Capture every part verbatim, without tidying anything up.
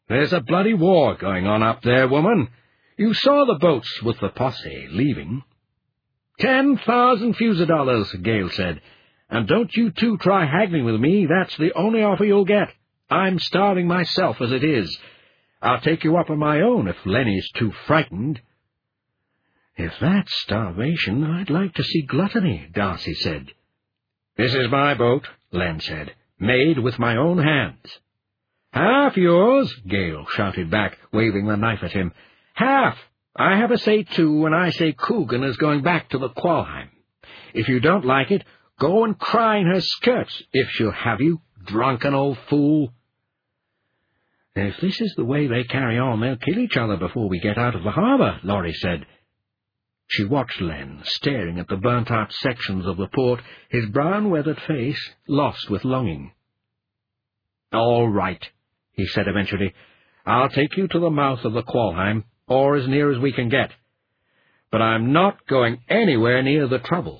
There's a bloody war going on up there, woman. You saw the boats with the posse leaving. Ten thousand fusidollars, Gale said. And don't you two try haggling with me. That's the only offer you'll get. I'm starving myself as it is. I'll take you up on my own if Lenny's too frightened. If that's starvation, I'd like to see gluttony, Darcy said. This is my boat, Len said, made with my own hands. Half yours, Gale shouted back, waving the knife at him. Half! I have a say too when I say Coogan is going back to the Qualheim. If you don't like it, go and cry in her skirts, if she'll have you, drunken old fool. If this is the way they carry on, they'll kill each other before we get out of the harbour, Laurie said. She watched Len, staring at the burnt-out sections of the port, his brown, weathered face lost with longing. All right, he said eventually. I'll take you to the mouth of the Qualheim, or as near as we can get. But I'm not going anywhere near the trouble.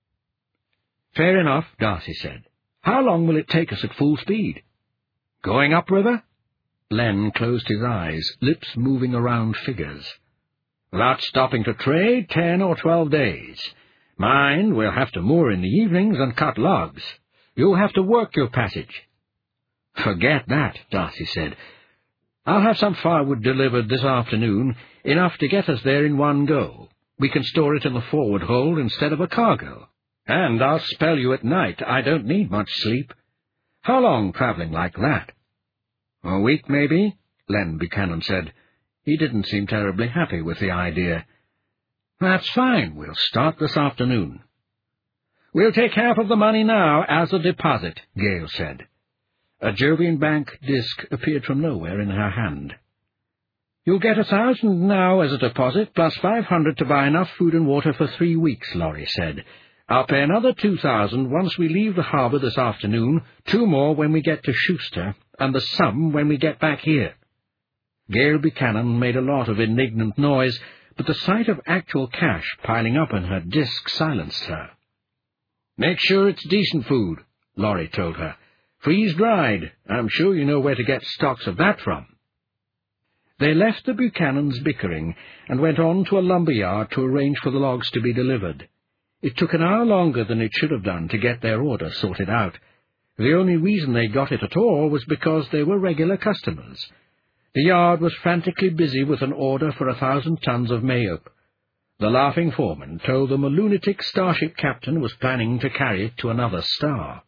Fair enough, Darcy said. How long will it take us at full speed? Going upriver? Len closed his eyes, lips moving around figures. Without stopping to trade, ten or twelve days. Mind, we'll have to moor in the evenings and cut logs. You'll have to work your passage. Forget that, Darcy said. I'll have some firewood delivered this afternoon, enough to get us there in one go. We can store it in the forward hold instead of a cargo. And I'll spell you at night. I don't need much sleep. How long travelling like that? A week, maybe, Len Buchanan said. He didn't seem terribly happy with the idea. That's fine. We'll start this afternoon. We'll take half of the money now as a deposit, Gale said. A Jovian Bank disc appeared from nowhere in her hand. You'll get a thousand now as a deposit, plus five hundred to buy enough food and water for three weeks, Laurie said. I'll pay another two thousand once we leave the harbour this afternoon, two more when we get to Schuster, and the sum when we get back here. Gale Buchanan made a lot of indignant noise, but the sight of actual cash piling up in her disc silenced her. Make sure it's decent food, Laurie told her. Freeze-dried. I'm sure you know where to get stocks of that from. They left the Buchanans bickering and went on to a lumber yard to arrange for the logs to be delivered. It took an hour longer than it should have done to get their order sorted out. The only reason they got it at all was because they were regular customers. The yard was frantically busy with an order for a thousand tons of mayop. The laughing foreman told them a lunatic starship captain was planning to carry it to another star.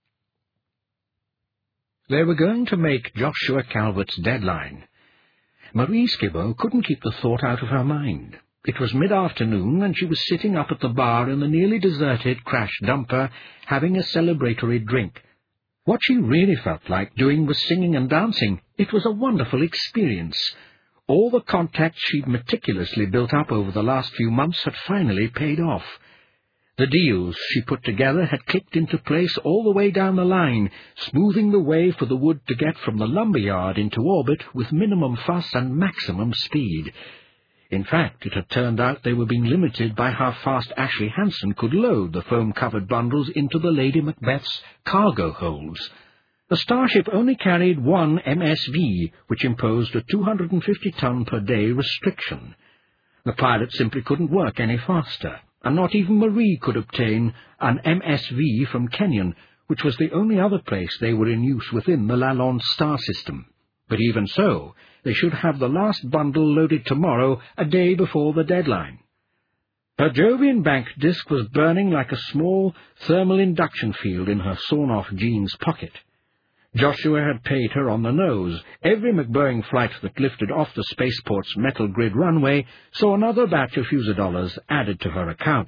They were going to make Joshua Calvert's deadline. Marie Skibbo couldn't keep the thought out of her mind. It was mid-afternoon, and she was sitting up at the bar in the nearly deserted Crash Dumper, having a celebratory drink. What she really felt like doing was singing and dancing. It was a wonderful experience. All the contacts she'd meticulously built up over the last few months had finally paid off. The deals she put together had clicked into place all the way down the line, smoothing the way for the wood to get from the lumber yard into orbit with minimum fuss and maximum speed. In fact, it had turned out they were being limited by how fast Ashley Hansen could load the foam-covered bundles into the Lady Macbeth's cargo holds. The Starship only carried one M S V, which imposed a two hundred fifty ton per day restriction. The pilot simply couldn't work any faster, and not even Marie could obtain an M S V from Kenyon, which was the only other place they were in use within the Lalonde star system. But even so, they should have the last bundle loaded tomorrow, a day before the deadline. Her Jovian Bank disc was burning like a small thermal induction field in her sawn-off jeans pocket. Joshua had paid her on the nose. Every McBoeing flight that lifted off the spaceport's metal grid runway saw another batch of fusidollars added to her account.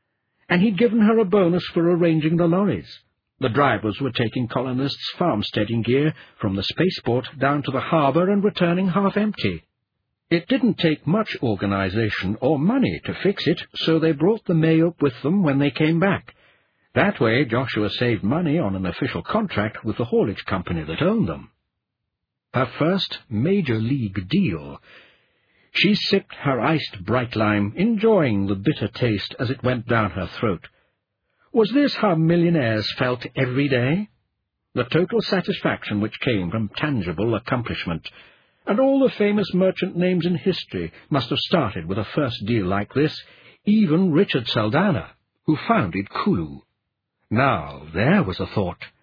And he'd given her a bonus for arranging the lorries. The drivers were taking colonists' farmsteading gear from the spaceport down to the harbour and returning half empty. It didn't take much organization or money to fix it, so they brought the Mayop with them when they came back. That way Joshua saved money on an official contract with the haulage company that owned them. Her first major league deal. She sipped her iced bright lime, enjoying the bitter taste as it went down her throat. Was this how millionaires felt every day? The total satisfaction which came from tangible accomplishment. And all the famous merchant names in history must have started with a first deal like this, even Richard Saldanha, who founded Kulu. Now, there was a thought.